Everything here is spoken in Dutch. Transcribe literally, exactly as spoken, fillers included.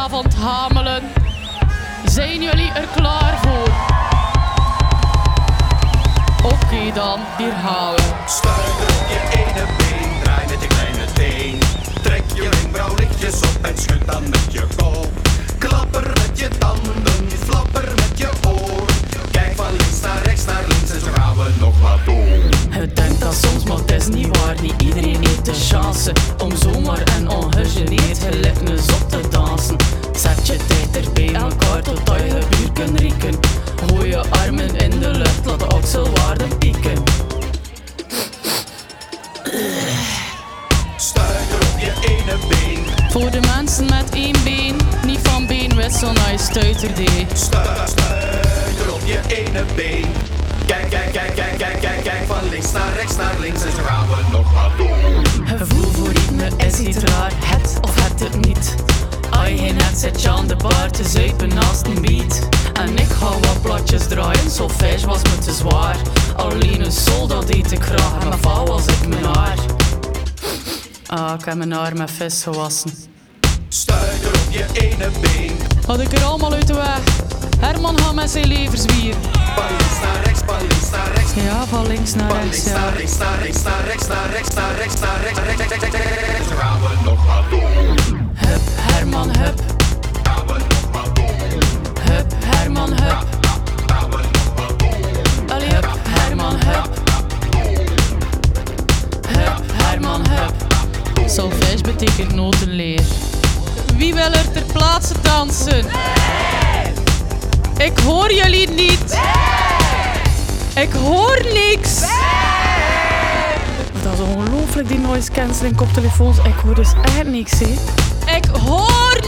avond hamelen. Zijn jullie er klaar voor? Oké okay dan, hier gaan we. Stuiter op je ene been, draai met je kleine teen. Trek je wenkbrauw lichtjes op en schud dan met je kop. Klapper met je tanden, flapper met je oor. Kijk van links naar rechts naar links en zo gaan we nog wat doen. Je denkt dat soms, maar het is niet waar. Niet iedereen heeft de chance om zomaar en ongegeneerd gelijk een zot te dansen. Zet je tijd er bij elkaar totdat je de buur kunt rieken. Gooi je armen in de lucht, laat de okselwaarden pieken. Stuiter op je ene been. Voor de mensen met één been, niet van beenwissel naar je stuiterdee. Stuiter, stuiter op je ene been. Kijk, kijk, kijk, kijk, kijk, kijk, kijk van links naar rechts naar links en zo gaan we nog wat doen. Gevoel voor ritme is niet raar, het of het het niet. Als je geen net zit je aan de bar te zuipen naast een beat. En ik ga wat platjes draaien, solfège was me te zwaar. Alleen een sol dat eet ik graag en mijn val was ik mijn haar. Ah, ik heb mijn haar met vis gewassen. Stuiter op je ene been. Had ik er allemaal uit de weg. Herman gaat met zijn leverswier. Van links naar rechts, van links naar rechts. Ja, van links naar Van rechts, links ja. naar rechts, naar rechts, naar rechts, naar rechts, naar rechts, naar rechts, naar rechts, rechts, rechts, rechts, rechts. Zo gaan we nog wat doen. Hup, Herman, hup. Gaan we nog wat doen. Hup, Herman, hup. Gaan we nog wat doen. Allee, hup, Herman, hup. Hup, Herman, hup. Solfège betekent notenleer. Wie wil er ter plaatse dansen? Ik hoor jullie niet. Ik hoor niks. Dat is ongelooflijk, die noise cancelling koptelefoons. Ik hoor dus echt niks, hè. Ik hoor